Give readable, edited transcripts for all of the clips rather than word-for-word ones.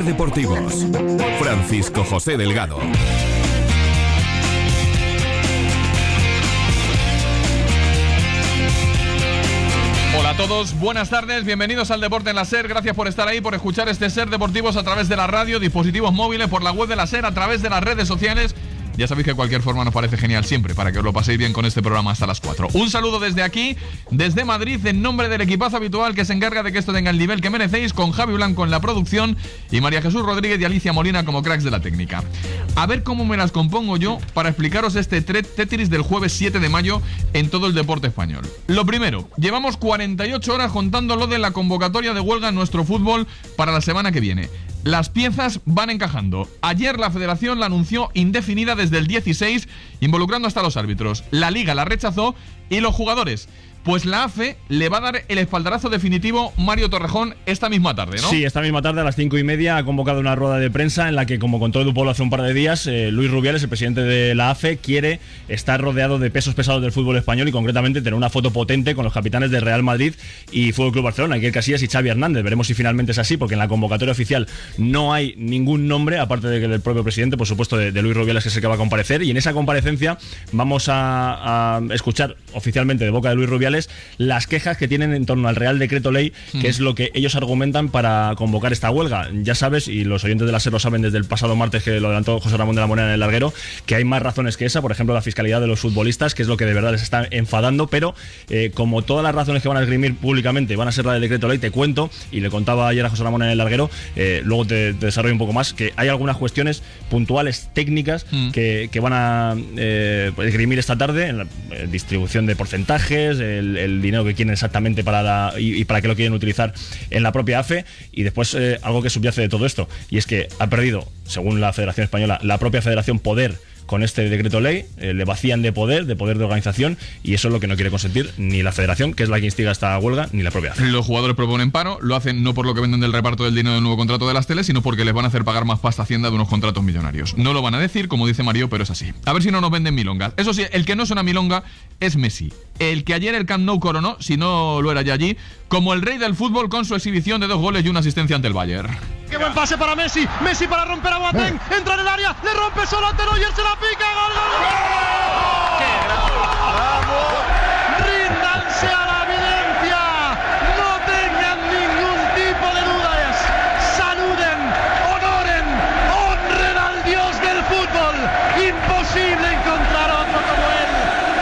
Deportivos. Francisco José Delgado. Hola a todos, buenas tardes, bienvenidos al Deporte en la SER. Gracias por estar ahí, por escuchar este SER Deportivos a través de la radio, dispositivos móviles, por la web de la SER, a través de las redes sociales. Ya sabéis que de cualquier forma nos parece genial siempre, para que os lo paséis bien con este programa hasta las 4. Un saludo desde aquí, desde Madrid, en nombre del equipazo habitual que se encarga de que esto tenga el nivel que merecéis, con Javi Blanco en la producción y María Jesús Rodríguez y Alicia Molina como cracks de la técnica. A ver cómo me las compongo yo para explicaros este Tetris del jueves 7 de mayo en todo el deporte español. Lo primero, llevamos 48 horas contando lo de la convocatoria de huelga en nuestro fútbol para la semana que viene. Las piezas van encajando. Ayer la Federación la anunció indefinida desde el 16, involucrando hasta los árbitros. La Liga la rechazó y los jugadores. Pues la AFE le va a dar el espaldarazo definitivo Mario Torrejón esta misma tarde, ¿no? Sí, esta misma tarde a las 5:30 ha convocado una rueda de prensa en la que, como contó Edu Polo hace un par de días, Luis Rubiales, el presidente de la AFE, quiere estar rodeado de pesos pesados del fútbol español y concretamente tener una foto potente con los capitanes de Real Madrid y Fútbol Club Barcelona, Iker Casillas y Xavi Hernández. Veremos si finalmente es así, porque en la convocatoria oficial no hay ningún nombre, aparte del propio presidente, por supuesto, de Luis Rubiales, que es el que va a comparecer. Y en esa comparecencia vamos a escuchar oficialmente de boca de Luis Rubiales las quejas que tienen en torno al Real Decreto Ley, que es lo que ellos argumentan para convocar esta huelga. Ya sabes, y los oyentes de la SER lo saben desde el pasado martes que lo adelantó José Ramón de la Morena en el larguero, que hay más razones que esa, por ejemplo la fiscalidad de los futbolistas, que es lo que de verdad les está enfadando, pero como todas las razones que van a esgrimir públicamente van a ser la del Decreto Ley, te cuento, y le contaba ayer a José Ramón en el larguero, luego te desarrollo un poco más, que hay algunas cuestiones puntuales, técnicas, que van a esgrimir esta tarde, en la distribución de porcentajes, el dinero que quieren exactamente para qué lo quieren utilizar en la propia AFE, y después algo que subyace de todo esto, y es que ha perdido, según la Federación Española, la propia Federación poder con este decreto ley, le vacían de poder de organización, y eso es lo que no quiere consentir ni la Federación, que es la que instiga esta huelga, ni la propia AFE. Los jugadores proponen paro, lo hacen no por lo que venden del reparto del dinero del nuevo contrato de las teles, sino porque les van a hacer pagar más pasta a Hacienda de unos contratos millonarios. No lo van a decir, como dice Mario, pero es así. A ver si no nos venden milongas. Eso sí, el que no es una milonga es Messi, el que ayer el Camp Nou coronó, si no lo era ya allí, como el rey del fútbol con su exhibición de 2 goles y una asistencia ante el Bayern. ¡Qué buen pase para Messi! Messi para romper a Boateng, entra en el área, le rompe solo ante Neuer, se la pica, ¡gol, gol, gol! ¡Qué gran! ¡Vamos! ¡Ríndanse a la evidencia! ¡No tengan ningún tipo de dudas! ¡Saluden, honoren, honren al dios del fútbol! ¡Imposible encontrar otro como él!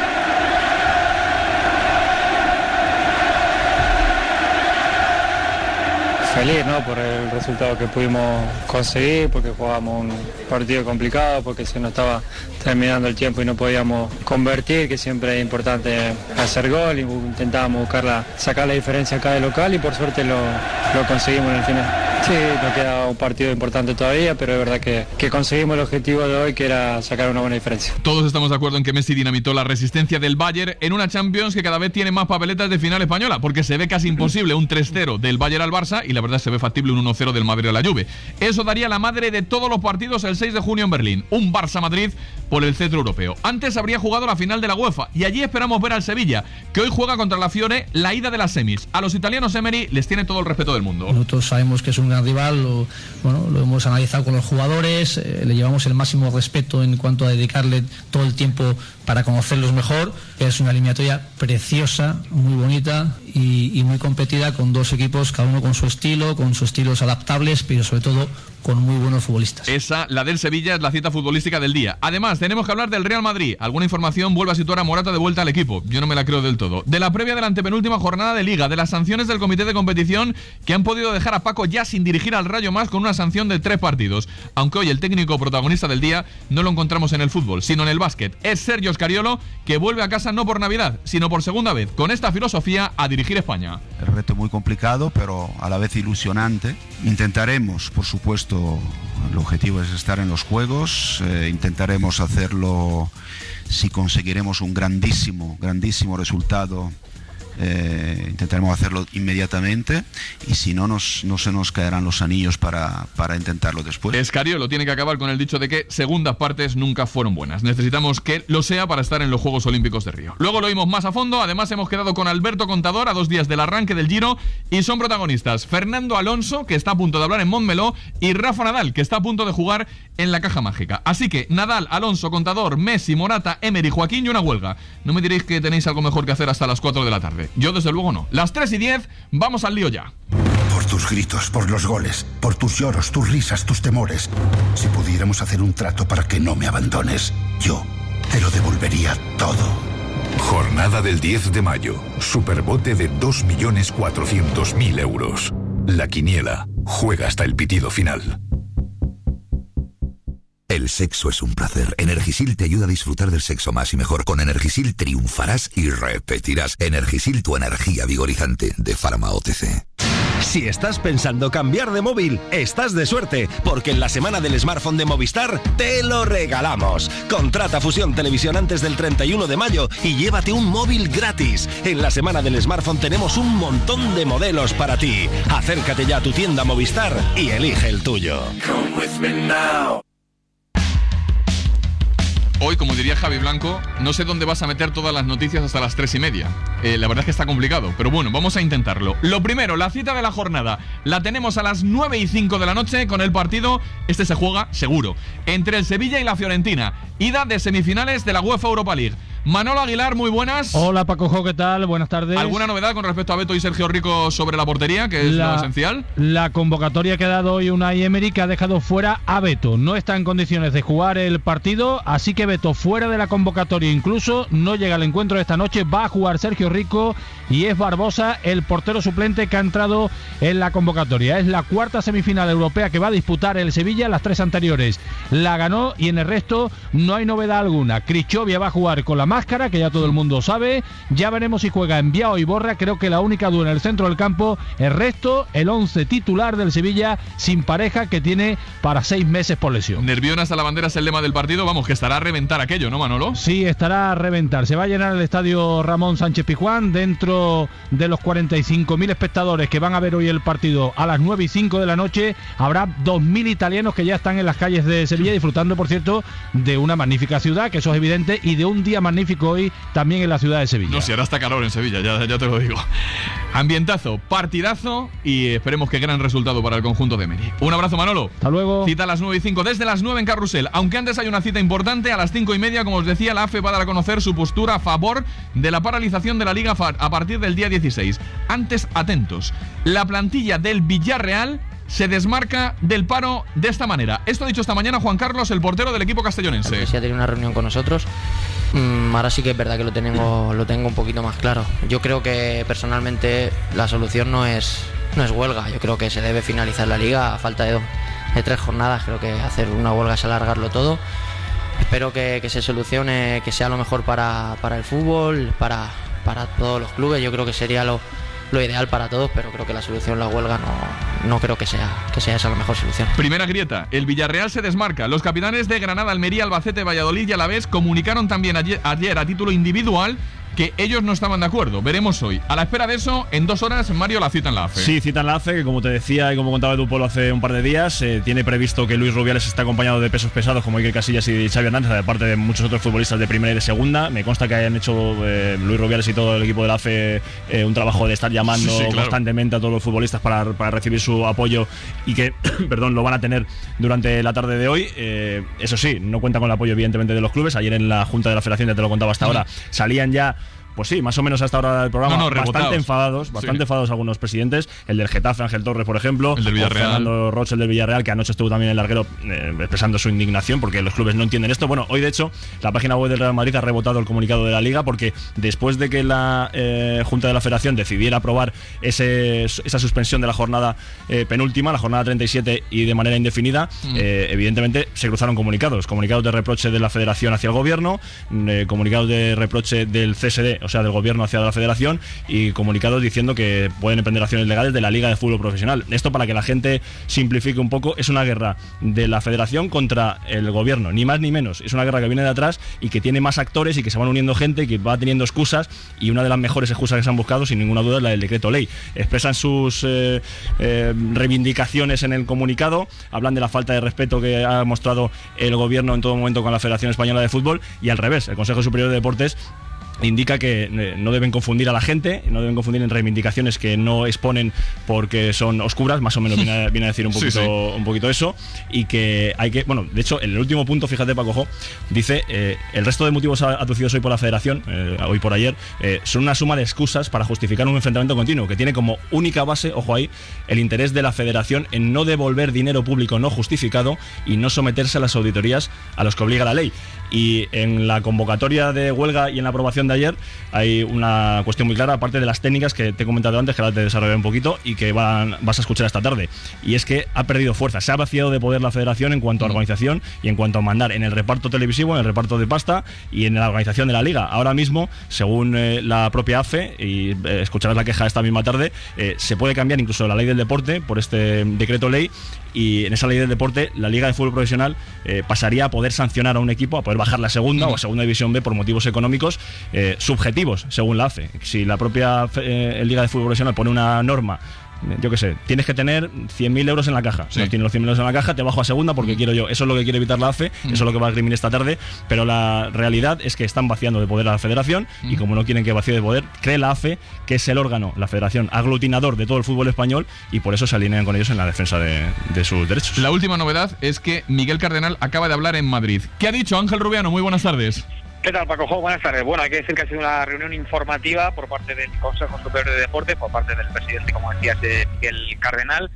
Feliz, ¿no?, por el resultado que pudimos conseguir, porque jugamos un partido complicado, porque se nos estaba terminando el tiempo y no podíamos convertir, que siempre es importante hacer gol, y intentábamos sacar la diferencia acá de local, y por suerte lo conseguimos en el final. Sí, nos queda un partido importante todavía, pero es verdad que conseguimos el objetivo de hoy, que era sacar una buena diferencia. Todos estamos de acuerdo en que Messi dinamitó la resistencia del Bayern en una Champions que cada vez tiene más papeletas de final española, porque se ve casi imposible un 3-0 del Bayern al Barça, y la verdad se ve factible un 1-0 del Madrid a la Juve. Eso daría la madre de todos los partidos el 6 de junio en Berlín, un Barça-Madrid por el cetro europeo. Antes habría jugado la final de la UEFA, y allí esperamos ver al Sevilla, que hoy juega contra la Fiore la ida de las semis. A los italianos Emery les tiene todo el respeto del mundo. Nosotros sabemos que es un gran rival, lo hemos analizado con los jugadores, le llevamos el máximo respeto en cuanto a dedicarle todo el tiempo para conocerlos mejor. Es una eliminatoria preciosa, muy bonita y muy competida, con dos equipos, cada uno con su estilos adaptables, pero sobre todo con muy buenos futbolistas. Esa, la del Sevilla, es la cita futbolística del día. Además, tenemos que hablar del Real Madrid. Alguna información vuelve a situar a Morata de vuelta al equipo. Yo no me la creo del todo. De la previa de la antepenúltima jornada de Liga, de las sanciones del comité de competición que han podido dejar a Paco ya sin dirigir al Rayo más, con una sanción de 3 partidos. Aunque hoy el técnico protagonista del día no lo encontramos en el fútbol, sino en el básquet. Es Sergio Scariolo, que vuelve a casa no por Navidad, sino por segunda vez, con esta filosofía, a dirigir España. El reto muy complicado, pero a la vez ilusionante. Intentaremos, por supuesto, el objetivo es estar en los juegos, intentaremos hacerlo si conseguiremos un grandísimo resultado intentaremos hacerlo inmediatamente, y si no, no se nos caerán los anillos para intentarlo después. Escariolo tiene que acabar con el dicho de que segundas partes nunca fueron buenas. Necesitamos que lo sea para estar en los Juegos Olímpicos de Río. Luego lo vimos más a fondo. Además, hemos quedado con Alberto Contador a 2 días del arranque del Giro, y son protagonistas Fernando Alonso, que está a punto de hablar en Montmeló, y Rafa Nadal, que está a punto de jugar en la Caja Mágica. Así que Nadal, Alonso, Contador, Messi, Morata, Emery, Joaquín y una huelga. No me diréis que tenéis algo mejor que hacer hasta las 4 de la tarde. Yo desde luego no. Las 3:10, vamos al lío ya. Por tus gritos, por los goles, por tus lloros, tus risas, tus temores. Si pudiéramos hacer un trato para que no me abandones, yo te lo devolvería todo. Jornada del 10 de mayo. Superbote de 2.400.000 euros. La Quiniela. Juega hasta el pitido final. El sexo es un placer. Energisil te ayuda a disfrutar del sexo más y mejor. Con Energisil triunfarás y repetirás. Energisil, tu energía vigorizante, de Pharma OTC. Si estás pensando cambiar de móvil, estás de suerte, porque en la semana del smartphone de Movistar te lo regalamos. Contrata Fusión Televisión antes del 31 de mayo y llévate un móvil gratis. En la semana del smartphone tenemos un montón de modelos para ti. Acércate ya a tu tienda Movistar y elige el tuyo. Come with me now. Hoy, como diría Javi Blanco, no sé dónde vas a meter todas las noticias hasta las 3:30. La verdad es que está complicado, pero bueno, vamos a intentarlo. Lo primero, la cita de la jornada la tenemos a las 9:05 de la noche con el partido, este se juega seguro, entre el Sevilla y la Fiorentina. Ida de semifinales de la UEFA Europa League. Manolo Aguilar, muy buenas. Hola Paco, ¿qué tal? Buenas tardes. ¿Alguna novedad con respecto a Beto y Sergio Rico sobre la portería, que es lo esencial? La convocatoria que ha dado hoy Unai Emery, que ha dejado fuera a Beto. No está en condiciones de jugar el partido, así que Beto fuera de la convocatoria, incluso no llega al encuentro de esta noche. Va a jugar Sergio Rico y es Barbosa el portero suplente que ha entrado en la convocatoria. Es la cuarta semifinal europea que va a disputar el Sevilla. Las 3 anteriores la ganó y en el resto no hay novedad alguna. Krichovia va a jugar con la máscara, que ya todo el mundo sabe. Ya veremos si juega Enviao y Borra. Creo que la única duda en el centro del campo. El resto, el 11 titular del Sevilla sin pareja, que tiene para 6 meses por lesión. Nervión hasta la bandera es el lema del partido. Vamos, que estará a reventar aquello, ¿no, Manolo? Sí, estará a reventar. Se va a llenar el estadio Ramón Sánchez Pizjuán. Dentro de los 45.000 espectadores que van a ver hoy el partido a las 9:05 de la noche, habrá 2.000 italianos que ya están en las calles de Sevilla, disfrutando, por cierto, de una magnífica ciudad, que eso es evidente, y de un día magnífico hoy también en la ciudad de Sevilla. No, si ahora está calor en Sevilla, ya te lo digo. Ambientazo, partidazo, y esperemos que gran resultado para el conjunto de Emery. Un abrazo, Manolo. Hasta luego. Cita a las 9:05, desde las 9 en Carrusel. Aunque antes hay una cita importante, a las 5:30, como os decía, la AFE va a dar a conocer su postura a favor de la paralización de la Liga a partir del día 16. Antes, atentos. La plantilla del Villarreal se desmarca del paro de esta manera. Esto ha dicho esta mañana Juan Carlos, el portero del equipo castellonense. Sí, ha tenido una reunión con nosotros. Ahora sí que es verdad que lo tengo un poquito más claro. Yo creo que personalmente la solución no es huelga. Yo creo que se debe finalizar la liga a falta de 3 jornadas. Creo que hacer una huelga es alargarlo todo. Espero que se solucione, que sea lo mejor para el fútbol, para todos los clubes. Yo creo que sería lo ideal para todos, pero creo que la solución, la huelga, no creo que sea esa la mejor solución. Primera grieta, el Villarreal se desmarca. Los capitanes de Granada, Almería, Albacete, Valladolid y Alavés comunicaron también ayer a título individual que ellos no estaban de acuerdo. Veremos hoy. A la espera de eso, en 2 horas, Mario, la cita en la AFE. Sí, cita en la AFE, que como te decía y como contaba Edu Polo hace un par de días, tiene previsto que Luis Rubiales está acompañado de pesos pesados como Iker Casillas y Xavi Hernández, aparte de muchos otros futbolistas de primera y de segunda. Me consta que hayan hecho Luis Rubiales y todo el equipo de la AFE un trabajo de estar llamando constantemente a todos los futbolistas para recibir su apoyo, y que perdón, lo van a tener durante la tarde de hoy. Eso sí, no cuenta con el apoyo evidentemente de los clubes. Ayer en la Junta de la Federación, ya te lo contaba hasta ahora, salían ya, pues sí, más o menos hasta ahora del programa, bastante enfadados algunos presidentes. El del Getafe, Ángel Torres, por ejemplo. El del Villarreal. Fernando Roche, el del Villarreal, que anoche estuvo también en el larguero expresando su indignación porque los clubes no entienden esto. Bueno, hoy de hecho la página web del Real Madrid ha rebotado el comunicado de la Liga, porque después de que la Junta de la Federación decidiera aprobar esa suspensión de la jornada penúltima, la jornada 37, y de manera indefinida, evidentemente se cruzaron comunicados de reproche de la Federación hacia el Gobierno, comunicados de reproche del CSD o sea, del gobierno hacia la federación, y comunicados diciendo que pueden emprender acciones legales de la Liga de Fútbol Profesional. Esto, para que la gente simplifique un poco, es una guerra de la federación contra el gobierno, ni más ni menos. Es una guerra que viene de atrás y que tiene más actores y que se van uniendo gente y que va teniendo excusas, y una de las mejores excusas que se han buscado, sin ninguna duda, es la del decreto ley. Expresan sus reivindicaciones en el comunicado, hablan de la falta de respeto que ha mostrado el gobierno en todo momento con la Federación Española de Fútbol, y al revés, el Consejo Superior de Deportes indica que no deben confundir a la gente, no deben confundir en reivindicaciones que no exponen porque son oscuras, más o menos viene a decir un poquito eso, y que hay que, bueno, de hecho, en el último punto, fíjate, Paco, dice, el resto de motivos aducidos hoy por la Federación, hoy por ayer, son una suma de excusas para justificar un enfrentamiento continuo, que tiene como única base, ojo ahí, el interés de la Federación en no devolver dinero público no justificado y no someterse a las auditorías a los que obliga la ley. Y en la convocatoria de huelga y en la aprobación de ayer hay una cuestión muy clara, aparte de las técnicas que te he comentado antes, que ahora te desarrollaré un poquito y que vas a escuchar esta tarde, y es que ha perdido fuerza, se ha vaciado de poder la Federación en cuanto a organización y en cuanto a mandar en el reparto televisivo, en el reparto de pasta y en la organización de la Liga. Ahora mismo, según la propia AFE, y escucharás la queja esta misma tarde, se puede cambiar incluso la ley del deporte por este decreto ley, y en esa ley del deporte la Liga de Fútbol Profesional pasaría a poder sancionar a un equipo, a poder bajar la segunda o a segunda división B por motivos económicos subjetivos, según la AFE. Si la propia Liga de Fútbol Profesional pone una norma, yo qué sé, tienes que tener 100.000 euros en la caja. Si no tienes los 100.000 euros en la caja, te bajo a segunda porque quiero yo. Eso es lo que quiere evitar la AFE, eso es lo que va a esgrimir esta tarde, pero la realidad es que están vaciando de poder a la Federación, y como no quieren que vacíe de poder, cree la AFE que es el órgano, la Federación, aglutinador de todo el fútbol español, y por eso se alinean con ellos en la defensa de sus derechos. La última novedad es que Miguel Cardenal acaba de hablar en Madrid. ¿Qué ha dicho Ángel Rubiano? Muy buenas tardes. ¿Qué tal, Paco? Buenas tardes. Bueno, hay que decir que ha sido una reunión informativa por parte del Consejo Superior de Deporte, por parte del presidente, como decías, Miguel Cardenal,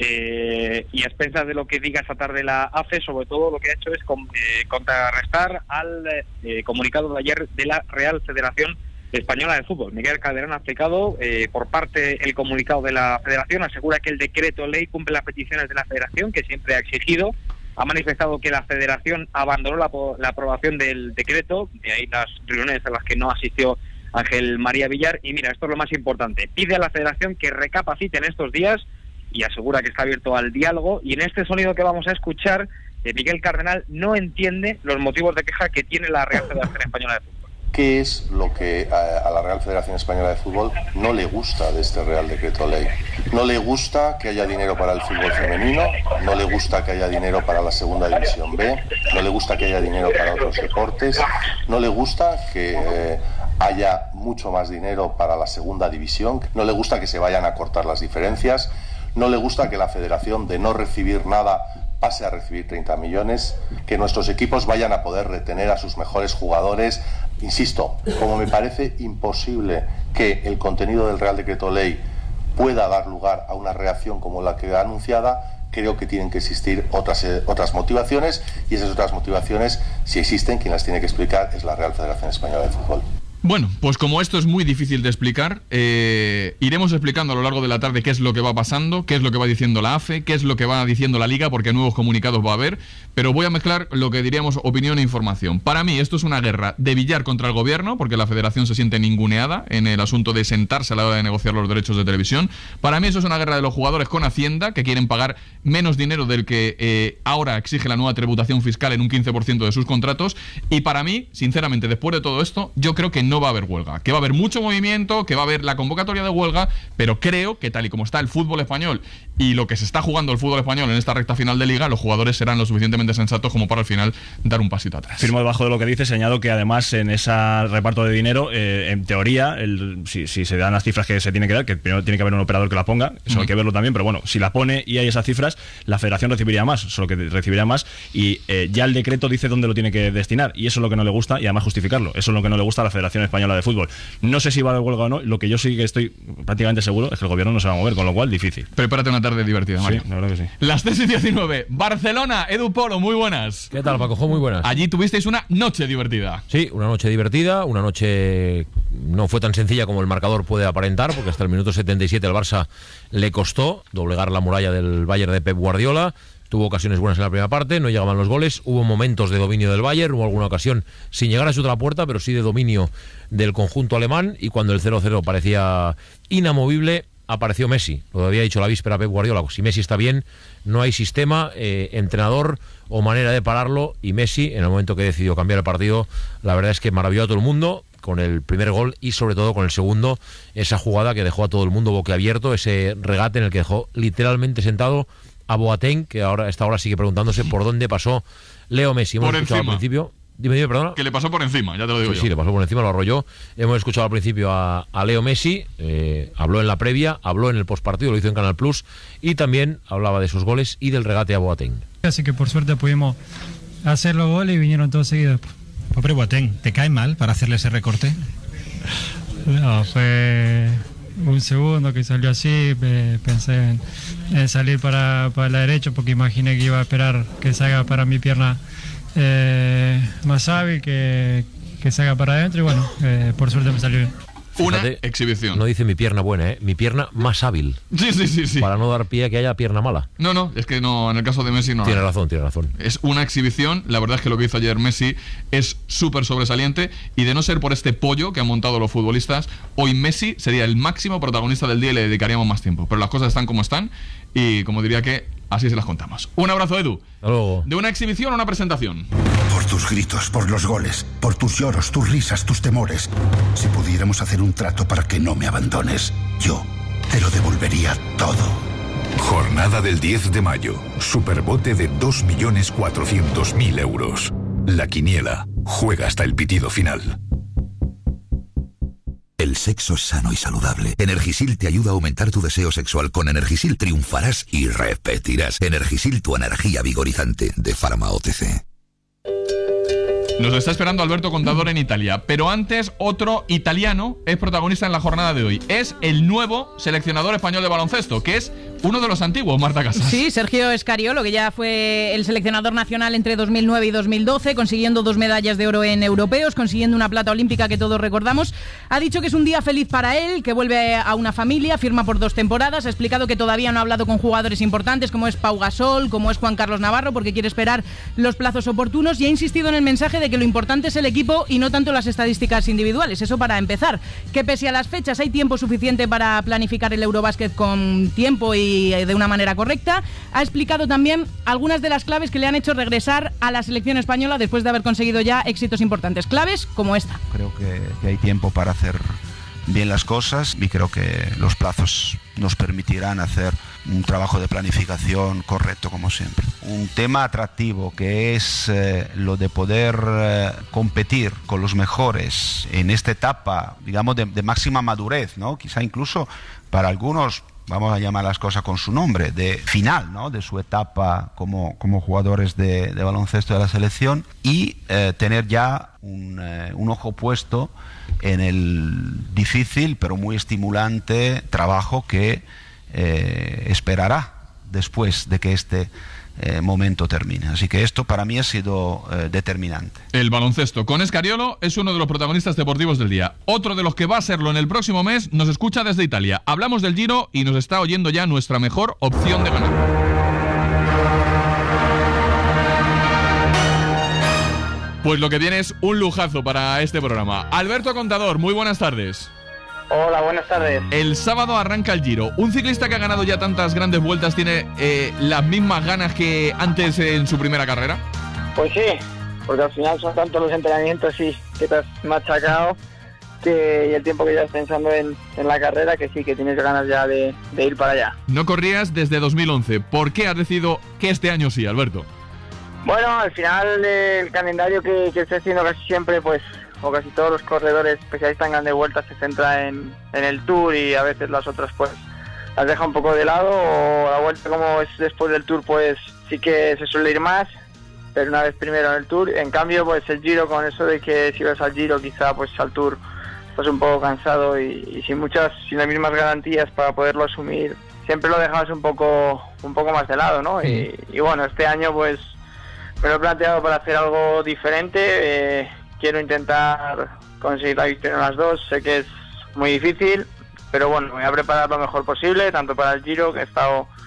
y a expensas de lo que diga esta tarde la AFE, sobre todo lo que ha hecho es contrarrestar al comunicado de ayer de la Real Federación Española de Fútbol. Miguel Cardenal ha explicado, por parte el comunicado de la Federación, asegura que el decreto ley cumple las peticiones de la Federación, que siempre ha exigido. Ha manifestado que la Federación abandonó la aprobación del decreto, de ahí las reuniones a las que no asistió Ángel María Villar, y mira, esto es lo más importante, pide a la Federación que recapacite en estos días y asegura que está abierto al diálogo, y en este sonido que vamos a escuchar, Miguel Cardenal no entiende los motivos de queja que tiene la Real Federación Española de Fútbol. ¿Qué es lo que a la Real Federación Española de Fútbol no le gusta de este Real Decreto Ley? No le gusta que haya dinero para el fútbol femenino, no le gusta que haya dinero para la segunda división B, no le gusta que haya dinero para otros deportes, no le gusta que haya mucho más dinero para la segunda división, no le gusta que se vayan a cortar las diferencias, no le gusta que la Federación, de no recibir nada, pase a recibir 30 millones, que nuestros equipos vayan a poder retener a sus mejores jugadores. Insisto, como me parece imposible que el contenido del Real Decreto Ley pueda dar lugar a una reacción como la que ha anunciada, creo que tienen que existir otras motivaciones, y esas otras motivaciones, si existen, quien las tiene que explicar es la Real Federación Española de Fútbol. Bueno, pues como esto es muy difícil de explicar, iremos explicando a lo largo de la tarde qué es lo que va pasando, qué es lo que va diciendo la AFE, qué es lo que va diciendo la Liga, porque nuevos comunicados va a haber, pero voy a mezclar lo que diríamos opinión e información. Para mí esto es una guerra de Villar contra el gobierno, porque la Federación se siente ninguneada en el asunto de sentarse a la hora de negociar los derechos de televisión. Para mí eso es una guerra de los jugadores con Hacienda, que quieren pagar menos dinero del que ahora exige la nueva tributación fiscal en un 15% de sus contratos, y para mí, sinceramente, después de todo esto, yo creo que no va a haber huelga, que va a haber mucho movimiento, que va a haber la convocatoria de huelga, pero creo que tal y como está el fútbol español y lo que se está jugando el fútbol español en esta recta final de liga, los jugadores serán lo suficientemente sensatos como para al final dar un pasito atrás. Firmo debajo de lo que dice, señalo que además en ese reparto de dinero, en teoría, si se dan las cifras que se tiene que dar, que primero tiene que haber un operador que la ponga, eso hay que verlo también, pero bueno, si la pone y hay esas cifras, la Federación recibiría más, solo que recibiría más, y ya el decreto dice dónde lo tiene que destinar, y eso es lo que no le gusta, y además justificarlo, eso es lo que no le gusta a la Federación Española de Fútbol. No sé si va a haber huelga o no, lo que yo sí que estoy prácticamente seguro es que el gobierno no se va a mover, con lo cual difícil. Prepárate una tarde divertida, Mario. Sí, la verdad que sí. Las 3:19, Barcelona, Edu Polo, muy buenas. ¿Qué tal, Paco? Muy buenas. Allí tuvisteis una noche divertida. Sí, una noche divertida, una noche no fue tan sencilla como el marcador puede aparentar, porque hasta el minuto 77 al Barça le costó doblegar la muralla del Bayern de Pep Guardiola. tuvo ocasiones buenas en la primera parte, no llegaban los goles, hubo momentos de dominio del Bayern, hubo alguna ocasión sin llegar a su otra puerta, pero sí de dominio del conjunto alemán, y cuando el 0-0 parecía inamovible, apareció Messi. Lo había dicho la víspera Pep Guardiola: si Messi está bien, no hay sistema, entrenador o manera de pararlo, y Messi, en el momento que decidió cambiar el partido, la verdad es que maravilló a todo el mundo con el primer gol y sobre todo con el segundo, esa jugada que dejó a todo el mundo boquiabierto, ese regate en el que dejó literalmente sentado a Boateng, que ahora esta hora sigue preguntándose por dónde pasó Leo Messi. Hemos escuchado al principio. Dime, perdona. Que le pasó por encima, ya te lo digo yo. Sí, le pasó por encima, lo arrolló. Hemos escuchado al principio a Leo Messi, habló en la previa, habló en el postpartido, lo hizo en Canal Plus, y también hablaba de sus goles y del regate a Boateng. Así que por suerte pudimos hacer los goles y vinieron todos seguidos. Pobre Boateng, ¿te cae mal para hacerle ese recorte? No, fue un segundo que salió así, pensé en salir para la derecha porque imaginé que iba a esperar que salga para mi pierna más hábil, que se haga para adentro, y bueno, por suerte me salió bien. Fíjate, exhibición. No dice mi pierna buena, mi pierna más hábil. Sí. Para no dar pie a que haya pierna mala. No, es que no, en el caso de Messi no. Tiene razón. Es una exhibición. La verdad es que lo que hizo ayer Messi es súper sobresaliente, y de no ser por este pollo que han montado los futbolistas, hoy Messi sería el máximo protagonista del día y le dedicaríamos más tiempo. Pero las cosas están como están, y como diría que así se las contamos. Un abrazo, Edu. Hasta luego. ¿De una exhibición o una presentación? Por tus gritos, por los goles, por tus lloros, tus risas, tus temores. Si pudiéramos hacer un trato para que no me abandones, yo te lo devolvería todo. Jornada del 10 de mayo. Superbote de 2.400.000 euros. La Quiniela. Juega hasta el pitido final. El sexo es sano y saludable. Energisil te ayuda a aumentar tu deseo sexual. Con Energisil triunfarás y repetirás. Energisil, tu energía vigorizante, de Pharma OTC. Nos está esperando Alberto Contador en Italia, pero antes otro italiano es protagonista en la jornada de hoy. Es el nuevo seleccionador español de baloncesto, que es uno de los antiguos, Marta Casas. Sí, Sergio Scariolo, que ya fue el seleccionador nacional entre 2009 y 2012, consiguiendo 2 medallas de oro en europeos, consiguiendo una plata olímpica que todos recordamos. Ha dicho que es un día feliz para él, que vuelve a una familia, firma por 2 temporadas. Ha explicado que todavía no ha hablado con jugadores importantes como es Pau Gasol, como es Juan Carlos Navarro, porque quiere esperar los plazos oportunos, y ha insistido en el mensaje de que lo importante es el equipo y no tanto las estadísticas individuales. Eso para empezar. Que pese a las fechas hay tiempo suficiente para planificar el Eurobásquet con tiempo y de una manera correcta. Ha explicado también algunas de las claves que le han hecho regresar a la selección española después de haber conseguido ya éxitos importantes. Claves como esta. Creo que hay tiempo para hacer bien las cosas, y creo que los plazos nos permitirán hacer un trabajo de planificación correcto, como siempre. Un tema atractivo que es lo de poder competir con los mejores en esta etapa, digamos, de máxima madurez, ¿no? Quizá incluso para algunos, vamos a llamar las cosas con su nombre, de final, ¿no?, de su etapa como jugadores de baloncesto de la selección, y tener ya un ojo puesto en el difícil pero muy estimulante trabajo que esperará después de que este momento termine. Así que esto para mí ha sido determinante. El baloncesto con Scariolo es uno de los protagonistas deportivos del día. Otro de los que va a serlo en el próximo mes nos escucha desde Italia. Hablamos del Giro y nos está oyendo ya nuestra mejor opción de ganar. Pues lo que tiene es un lujazo para este programa. Alberto Contador, muy buenas tardes. Hola, buenas tardes. El sábado arranca el Giro. ¿Un ciclista que ha ganado ya tantas grandes vueltas tiene las mismas ganas que antes en su primera carrera? Pues sí, porque al final son tantos los entrenamientos y que te has machacado y el tiempo que llevas pensando en la carrera, que sí, que tienes ganas ya de ir para allá. No corrías desde 2011. ¿Por qué has decidido que este año sí, Alberto? Bueno, al final el calendario que estoy haciendo casi siempre, pues, o casi todos los corredores especialistas en grandes vueltas, se centra en el Tour, y a veces las otras pues las deja un poco de lado, o la vuelta como es después del Tour pues sí que se suele ir más, pero una vez primero en el Tour. En cambio pues el Giro, con eso de que si vas al Giro quizá pues al Tour estás un poco cansado y sin las mismas garantías para poderlo asumir, siempre lo dejabas un poco más de lado, ¿no? Y bueno, este año pues me lo he planteado para hacer algo diferente. Quiero intentar conseguir la victoria en las dos. Sé que es muy difícil, pero bueno, me voy a preparar lo mejor posible, tanto para el Giro, que he estado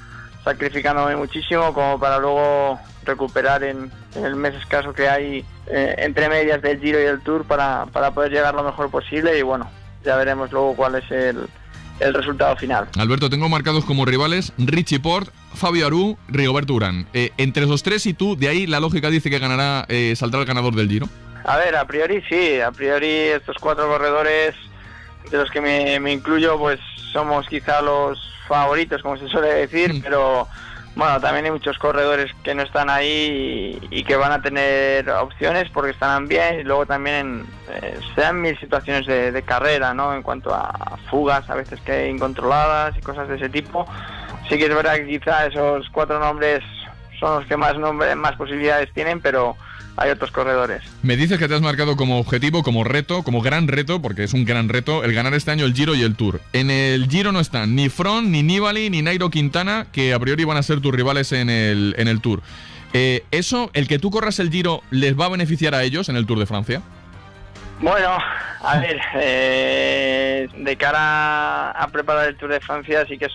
sacrificándome muchísimo como para luego recuperar en el mes escaso que hay entre medias del Giro y el Tour para poder llegar lo mejor posible y bueno, ya veremos luego cuál es el resultado final. Alberto, tengo marcados como rivales Richie Porte, Fabio Aru, Rigoberto Urán. Entre esos tres y tú, de ahí la lógica dice que ganará, saldrá el ganador del Giro. A ver, a priori sí, a priori estos 4 corredores, de los que me incluyo, pues somos quizá los favoritos, como se suele decir, pero bueno, también hay muchos corredores que no están ahí y que van a tener opciones porque estarán bien y luego también se dan mil situaciones de carrera, ¿no? En cuanto a fugas, a veces que hay incontroladas y cosas de ese tipo. Sí que es verdad que quizá esos 4 nombres son los que más posibilidades tienen, pero hay otros corredores. Me dices que te has marcado como objetivo, como reto, como gran reto, porque es un gran reto, el ganar este año el Giro y el Tour. En el Giro no están ni Froome, ni Nibali, ni Nairo Quintana, que a priori van a ser tus rivales en el Tour. ¿Eso, el que tú corras el Giro, les va a beneficiar a ellos en el Tour de Francia? Bueno, a ver, de cara a preparar el Tour de Francia sí que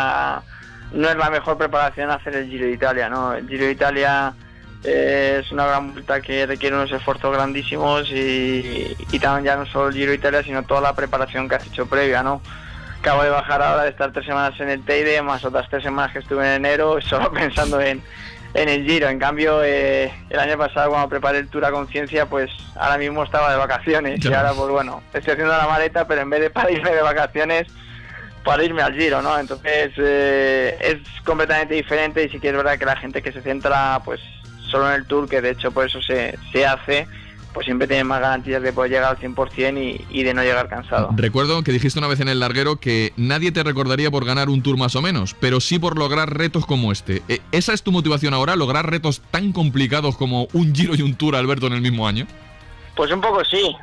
no es la mejor preparación hacer el Giro de Italia, ¿no? El Giro de Italia es una gran vuelta que requiere unos esfuerzos grandísimos y también ya no solo el Giro de Italia, sino toda la preparación que has hecho previa, ¿no? Acabo de bajar ahora de estar 3 semanas en el Teide, más otras 3 semanas que estuve en enero, solo pensando en el Giro. En cambio, el año pasado cuando preparé el Tour a conciencia, pues ahora mismo estaba de vacaciones y ahora pues bueno, estoy haciendo la maleta, pero en vez de para irme de vacaciones, para irme al Giro, ¿no? Entonces es completamente diferente y sí que es verdad que la gente que se centra pues solo en el Tour, que de hecho por eso se hace, pues siempre tiene más garantías de poder llegar al 100% y de no llegar cansado. Recuerdo que dijiste una vez en el larguero que nadie te recordaría por ganar un Tour más o menos, pero sí por lograr retos como este. ¿Esa es tu motivación ahora, lograr retos tan complicados como un Giro y un Tour, Alberto, en el mismo año? Pues un poco sí.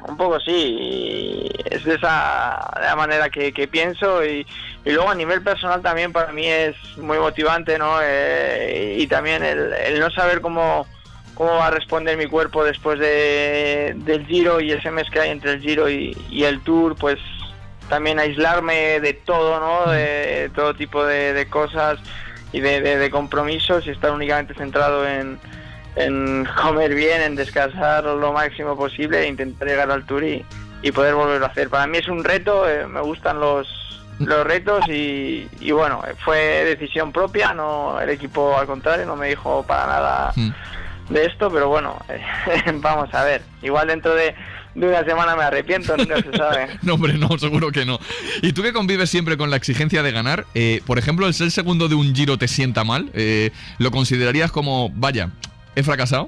Y es de la manera que pienso y luego a nivel personal también para mí es muy motivante, ¿no? Y también el no saber cómo va a responder mi cuerpo después del Giro y ese mes que hay entre el Giro y el Tour, pues también aislarme de todo, ¿no? De todo tipo de cosas y de compromisos y estar únicamente centrado en comer bien, en descansar lo máximo posible e intentar llegar al Tour y poder volverlo a hacer. Para mí es un reto, me gustan los retos y bueno, fue decisión propia, no el equipo al contrario, no me dijo para nada de esto, pero bueno, vamos a ver, igual dentro de una semana me arrepiento, nunca se sabe. No, hombre, no, seguro que no. Y tú que convives siempre con la exigencia de ganar, por ejemplo, el ser segundo de un Giro te sienta mal, ¿lo considerarías como, vaya, he fracasado?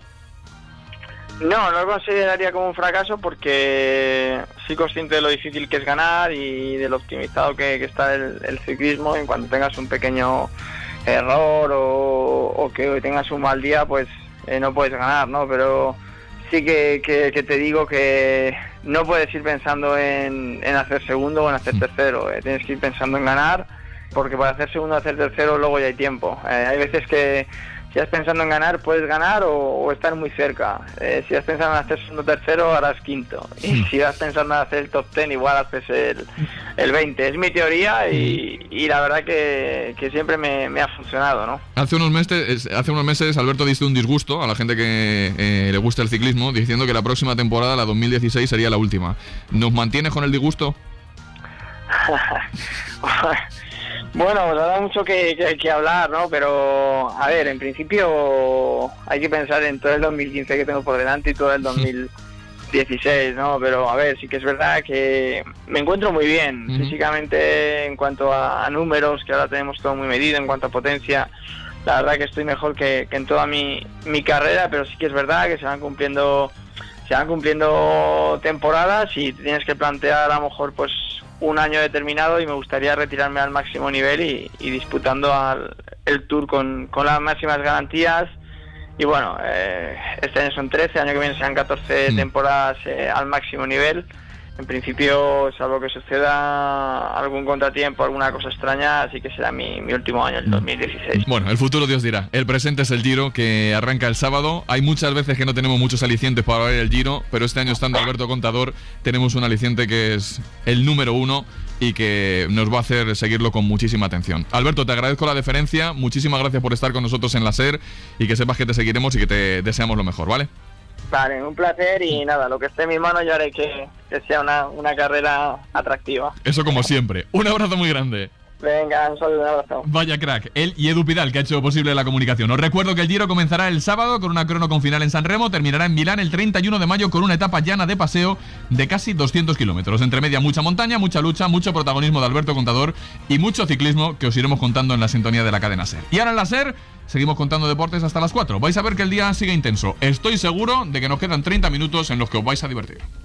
No lo consideraría como un fracaso porque soy consciente de lo difícil que es ganar y de lo optimizado que está el ciclismo. En cuanto tengas un pequeño error o que tengas un mal día, pues no puedes ganar, ¿no? Pero sí que te digo que no puedes ir pensando en hacer segundo o en hacer tercero. Tienes que ir pensando en ganar, porque para hacer segundo o hacer tercero luego ya hay tiempo. Hay veces que si estás pensando en ganar, puedes ganar o estar muy cerca. Si estás pensando en hacer segundo o tercero, harás quinto. Y si vas pensando en hacer el top 10, igual haces el 20. Es mi teoría y la verdad que siempre me ha funcionado, ¿no? Hace unos meses, Alberto, diste un disgusto a la gente que le gusta el ciclismo, diciendo que la próxima temporada, la 2016, sería la última. ¿Nos mantienes con el disgusto? Bueno, pues habrá mucho que hablar, ¿no? Pero, a ver, en principio hay que pensar en todo el 2015 que tengo por delante y todo el 2016, ¿no? Pero, a ver, sí que es verdad que me encuentro muy bien físicamente en cuanto a números, que ahora tenemos todo muy medido, en cuanto a potencia. La verdad que estoy mejor que en toda mi carrera, pero sí que es verdad que se van cumpliendo temporadas y tienes que plantear a lo mejor pues un año determinado y me gustaría retirarme al máximo nivel y disputando el Tour con las máximas garantías. Y bueno, este año son 13, el año que viene serán 14 temporadas al máximo nivel en principio, salvo que suceda algún contratiempo, alguna cosa extraña, así que será mi último año, el 2016. Bueno, el futuro Dios dirá. El presente es el Giro, que arranca el sábado. Hay muchas veces que no tenemos muchos alicientes para ver el Giro, pero este año, estando Alberto Contador, tenemos un aliciente que es el número 1 y que nos va a hacer seguirlo con muchísima atención. Alberto, te agradezco la deferencia, muchísimas gracias por estar con nosotros en la SER y que sepas que te seguiremos y que te deseamos lo mejor, ¿vale? Vale, un placer y nada, lo que esté en mi mano yo haré que sea una carrera atractiva. Eso como siempre. Un abrazo muy grande. Venga, un saludo, un abrazo. Vaya crack, él y Edu Pidal, que ha hecho posible la comunicación. Os recuerdo que el Giro comenzará el sábado con una crono con final en San Remo, terminará en Milán el 31 de mayo con una etapa llana de paseo de casi 200 kilómetros. Entre media mucha montaña, mucha lucha, mucho protagonismo de Alberto Contador y mucho ciclismo que os iremos contando en la sintonía de la cadena SER. Y ahora en la SER seguimos contando deportes hasta las 4. Vais a ver que el día sigue intenso. Estoy seguro de que nos quedan 30 minutos en los que os vais a divertir.